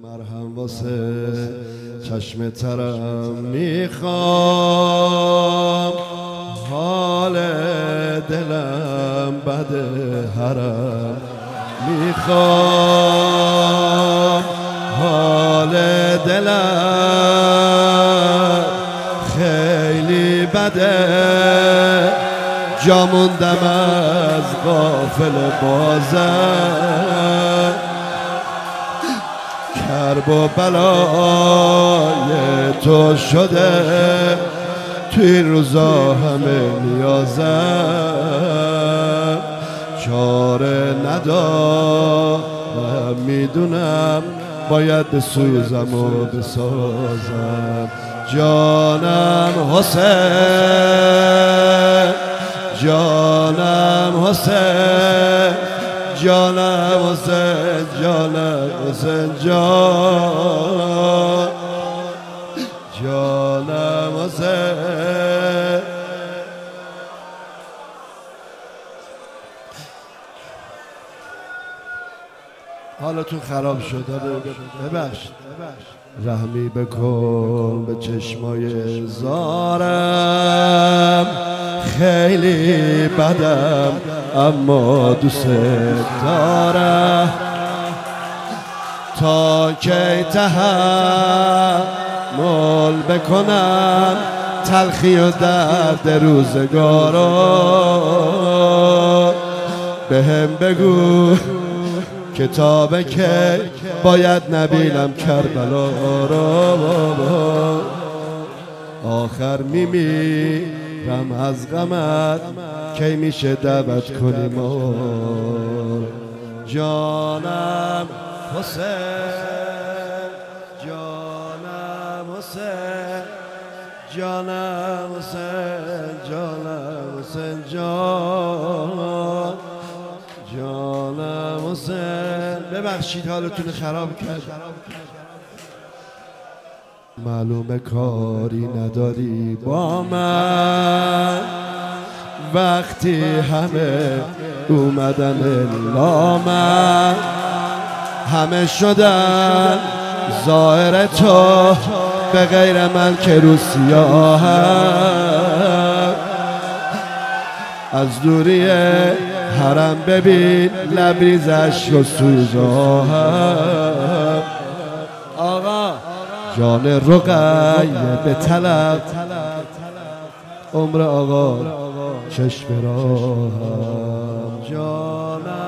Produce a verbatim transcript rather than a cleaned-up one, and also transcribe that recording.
مرهم واسه چشم ترم میخوام، حال دلم بده هرم میخوام، حال دلم خیلی بده، جا موندم از غافل بازم، کرب و بلای تو شده توی این روزا همه نیازم، چاره ندارم میدونم باید بسوزم و بسازم. جانم حسین، جانم حسین، جانم حسین، جانم حسین جان، جانم حسین. حالتون خراب شده، ببخشید، رحمی بکن به چشمای زارم، خیلی بدم اما دوست دارم، تا کی تحمل بکنم تلخی و درد روزگارو، بهم بگو کتاب که باید نبینم کربلا رو، آخر میمیرم از غمت کی میشه دعوت کنی ما. جانم حسین، جانم حسین، جانم حسین، جانم حسین جان، جانم حسین. ببخشید حالتون خراب کرد. معلومه کاری نداری با من وقتی همه اومدن الا من، همه شدن ظاهر تو به غیر من که رو سیاهم، از دوری حرم ببین لبریز عشق و سوزاهم. آقا جان رقیه به طلب، عمر آقا چشم راهم. جانم